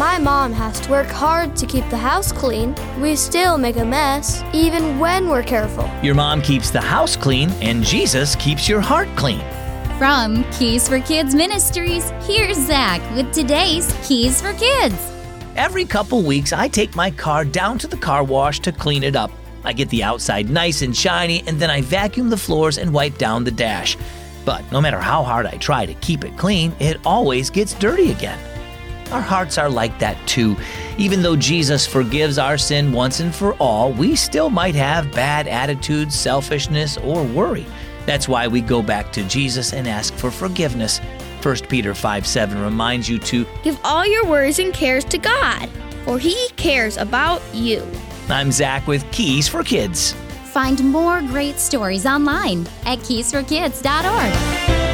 My mom has to work hard to keep the house clean. We still make a mess, even when we're careful. Your mom keeps the house clean, and Jesus keeps your heart clean. From Keys for Kids Ministries, here's Zach with today's Keys for Kids. Every couple weeks, I take my car down to the car wash to clean it up. I get the outside nice and shiny, and then I vacuum the floors and wipe down the dash. But no matter how hard I try to keep it clean, it always gets dirty again. Our hearts are like that too. Even though Jesus forgives our sin once and for all, we still might have bad attitudes, selfishness, or worry. That's why we go back to Jesus and ask for forgiveness. 1 Peter 5:7 reminds you to give all your worries and cares to God, for He cares about you. I'm Zach with Keys for Kids. Find more great stories online at keysforkids.org.